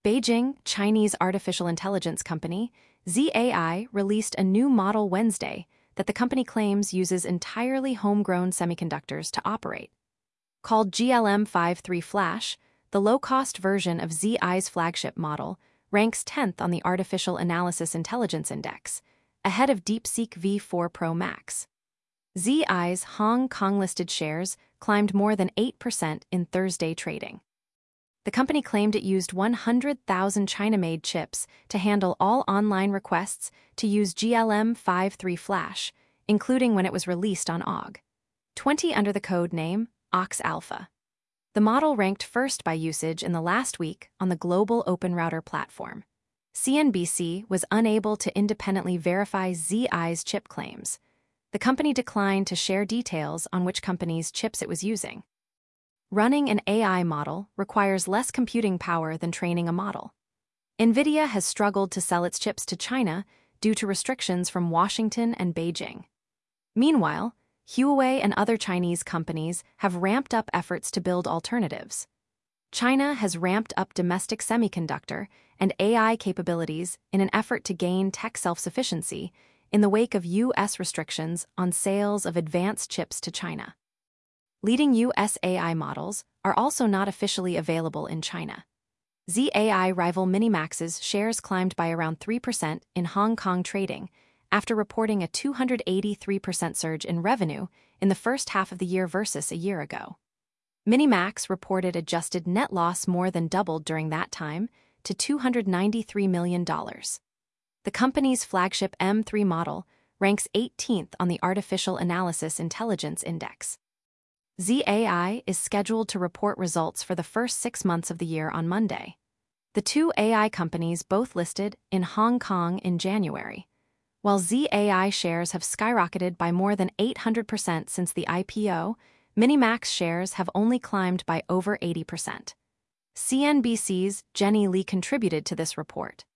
Beijing, Chinese artificial intelligence company, ZAI released a new model Wednesday that the company claims uses entirely homegrown semiconductors to operate. Called GLM-53 Flash, the low-cost version of ZAI's flagship model ranks 10th on the Artificial Analysis Intelligence Index, ahead of DeepSeek V4 Pro Max. ZAI's Hong Kong-listed shares climbed more than 8% in Thursday trading. The company claimed it used 100,000 China-made chips to handle all online requests to use GLM-53 Flash, including when it was released on Aug. 20 under the code name Ox Alpha. The model ranked first by usage in the last week on the global Open Router platform. CNBC was unable to independently verify ZAI's chip claims. The company declined to share details on which company's chips it was using. Running an AI model requires less computing power than training a model. NVIDIA has struggled to sell its chips to China due to restrictions from Washington and Beijing. Meanwhile, Huawei and other Chinese companies have ramped up efforts to build alternatives. China has ramped up domestic semiconductor and AI capabilities in an effort to gain tech self-sufficiency in the wake of U.S. restrictions on sales of advanced chips to China. Leading U.S. AI models are also not officially available in China. ZAI rival Minimax's shares climbed by around 3% in Hong Kong trading after reporting a 283% surge in revenue in the first half of the year versus a year ago. Minimax reported adjusted net loss more than doubled during that time to $293 million. The company's flagship M3 model ranks 18th on the Artificial Analysis Intelligence Index. ZAI is scheduled to report results for the first 6 months of the year on Monday. The two AI companies both listed in Hong Kong in January. While ZAI shares have skyrocketed by more than 800% since the IPO, Minimax shares have only climbed by over 80%. CNBC's Jenny Lee contributed to this report.